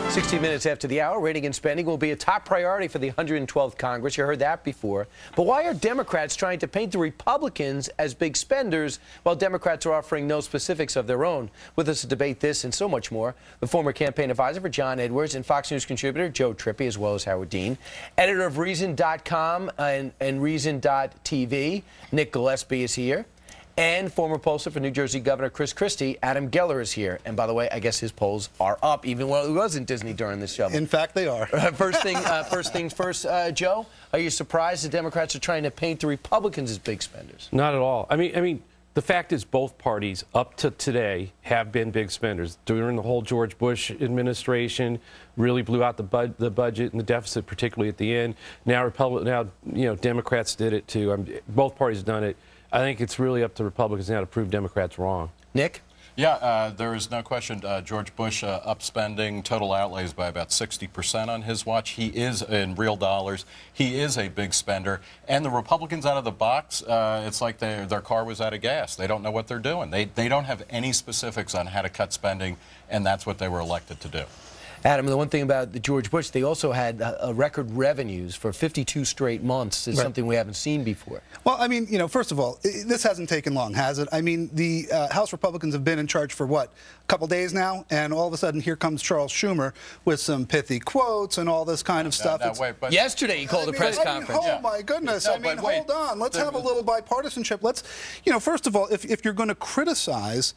60 minutes after the hour, rating and spending will be a top priority for the 112th Congress. You heard that before. But why are Democrats trying to paint the Republicans as big spenders while Democrats are offering no specifics of their own? With us to debate this and so much more, the former campaign advisor for John Edwards and Fox News contributor Joe Trippi, as well as Howard Dean, editor of Reason.com and Reason.tv, Nick Gillespie is here. And former pollster for New Jersey Governor Chris Christie, Adam Geller, is here. And by the way, I guess his polls are up, even when it wasn't Disney during this show. In fact, they are. First things first, Joe, are you surprised the Democrats are trying to paint the Republicans as big spenders? Not at all. I mean, the fact is both parties up to today have been big spenders. During the whole George Bush administration, really blew out the budget and the deficit, particularly at the end. Now, Democrats did it too. Both parties have done it. I think it's really up to Republicans now to prove Democrats wrong. Nick? Yeah, there is no question. George Bush up spending total outlays by about 60% on his watch. He is, in real dollars, he is a big spender. And the Republicans out of the box, it's like their car was out of gas. They don't know what they're doing. They don't have any specifics on how to cut spending, and that's what they were elected to do. Adam, the one thing about the George Bush, they also had record revenues for 52 straight months. It's something we haven't seen before. Well, I mean, first of all, this hasn't taken long, has it? I mean, the House Republicans have been in charge for, what, a couple days now? And all of a sudden, here comes Charles Schumer with some pithy quotes and all this kind of stuff. Yesterday, he called a press conference. Oh, my goodness. Hold on. Let's have a little bipartisanship. Let's, first of all, if you're going to criticize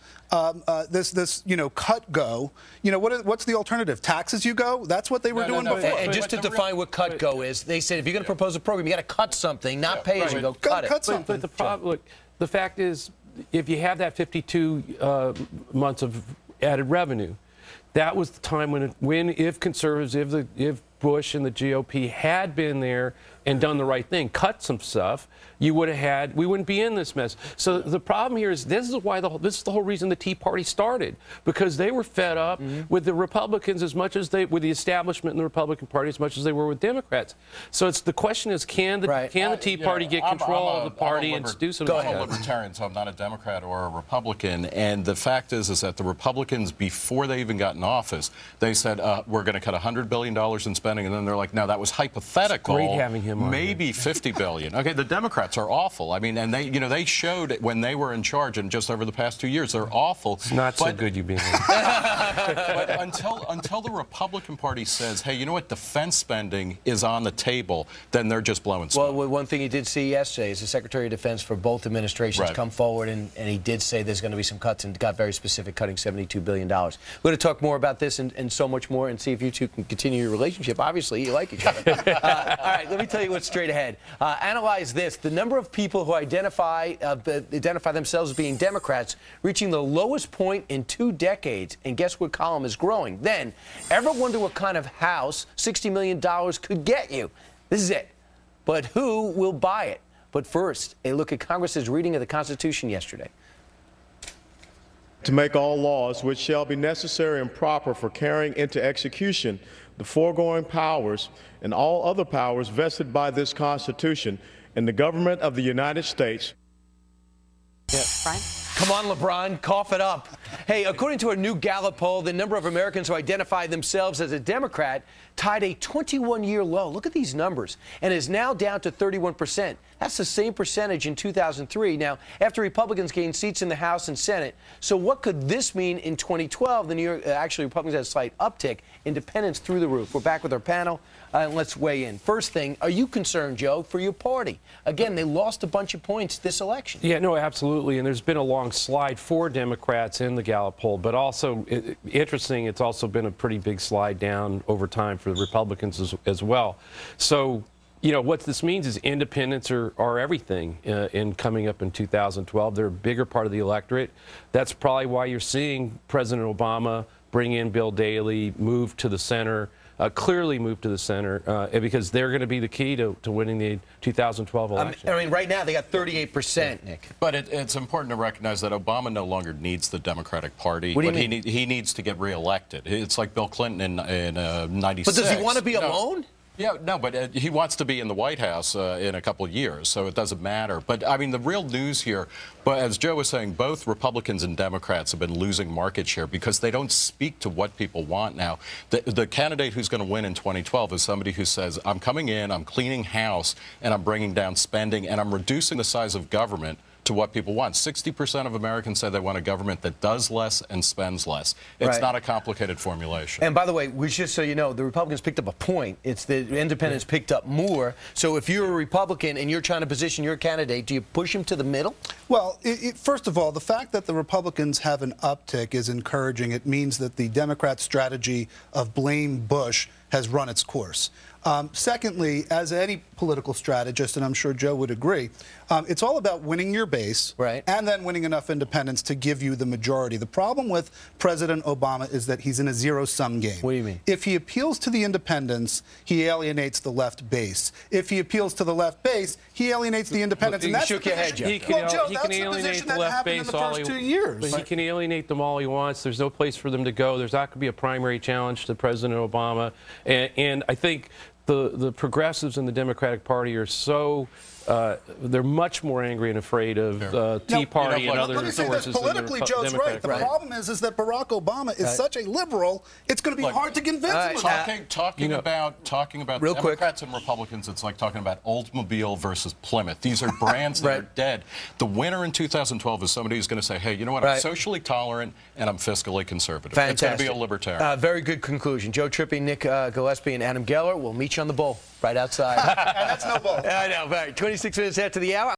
this cut go, what's the alternative? Taxes you go? That's what they were doing before. And just to define what cut go is, they said if you're going to propose a program, you got to cut something, not pay as you go. Cut it. But the problem, look, the fact is, if you have that 52 months of added revenue, that was the time when if conservatives, if Bush and the GOP had been there and done the right thing, cut some stuff, we wouldn't be in this mess. So the problem here is this is the whole reason the Tea Party started, because they were fed up with the Republicans with the establishment in the Republican Party as much as they were with Democrats. So the question is, can the Tea Party get control of the party and do something? I'm a libertarian, so I'm not a Democrat or a Republican. And the fact is that the Republicans, before they even got in office, they said we're going to cut $100 billion in spending, and then they're like, no, that was hypothetical. It's great having him on. Maybe $50 billion. Okay, the Democrats are awful. I mean, and they showed it when they were in charge, and just over the past 2 years, they're awful. It's not so good you being But until the Republican Party says, hey, you know what, defense spending is on the table, then they're just blowing smoke. Well, one thing he did see yesterday is the Secretary of Defense for both administrations come forward, and he did say there's going to be some cuts, and got very specific, cutting $72 billion. We're going to talk more about this and so much more, and see if you two can continue your relationship. Obviously, you like each other. All right, let me tell you what's straight ahead. Analyze this. The number of people who identify themselves as being Democrats reaching the lowest point in 2 decades. And guess what column is growing? Then, ever wonder what kind of house $60 million could get you? This is it. But who will buy it? But first, a look at Congress's reading of the Constitution yesterday. To make all laws which shall be necessary and proper for carrying into execution the foregoing powers and all other powers vested by this Constitution in the government of the United States. Brian? Come on, LeBron, cough it up. Hey, according to a new Gallup poll, the number of Americans who identify themselves as a Democrat tied a 21-year low. Look at these numbers. And is now down to 31%. That's the same percentage in 2003. Now, after Republicans gained seats in the House and Senate, so what could this mean in 2012? Actually, Republicans had a slight uptick. Independents through the roof. We're back with our panel. Let's weigh in. First thing, are you concerned, Joe, for your party? Again, they lost a bunch of points this election. Yeah, no, absolutely. And there's been a long slide for Democrats in the Gallup poll. But also, interesting, it's also been a pretty big slide down over time for the Republicans as well. So, what this means is independents are everything in coming up in 2012. They're a bigger part of the electorate. That's probably why you're seeing President Obama bring in Bill Daley, move to the center, clearly move to the center, because they're going to be the key to winning the 2012 election. I mean, right now they got 38%, Nick. But it's important to recognize that Obama no longer needs the Democratic Party. What do you mean? He needs to get reelected. It's like Bill Clinton in 96. But does he want to be alone? Yeah, no, but he wants to be in the White House in a couple of years, so it doesn't matter. But, I mean, the real news here, but as Joe was saying, both Republicans and Democrats have been losing market share because they don't speak to what people want now. The candidate who's going to win in 2012 is somebody who says, I'm coming in, I'm cleaning house, and I'm bringing down spending, and I'm reducing the size of government to what people want. 60% of Americans say they want a government that does less and spends less. It's not a complicated formulation. And by the way, just so you know, the Republicans picked up a point. It's the independents picked up more. So if you're a Republican and you're trying to position your candidate, do you push him to the middle? Well, first of all, the fact that the Republicans have an uptick is encouraging. It means that the Democrat strategy of blame Bush has run its course. Secondly, as any political strategist, and I'm sure Joe would agree, it's all about winning your base and then winning enough independents to give you the majority. The problem with President Obama is that he's in a zero-sum game. What do you mean? If he appeals to the independents, he alienates the left base. If he appeals to the left base, he alienates the independents. And that's shook your head, Joe. He can alienate the left base all he wants. But he can alienate them all he wants. There's no place for them to go. There's not going to be a primary challenge to President Obama. And I think the progressives in the Democratic Party are so they're much more angry and afraid of Tea Party and other forces. Let me say this politically, Joe's right. The problem is that Barack Obama is such a liberal. It's going to be hard to convince him. Talking about Democrats and Republicans, it's like talking about Oldsmobile versus Plymouth. These are brands that are dead. The winner in 2012 is somebody who's going to say, hey, you know what? I'm socially tolerant and I'm fiscally conservative. Fantastic. It's going to be a libertarian. Very good conclusion. Joe Trippi, Nick Gillespie, and Adam Geller will meet you on the bowl right outside. And that's no bowl. I know. Right. 26 minutes after the hour.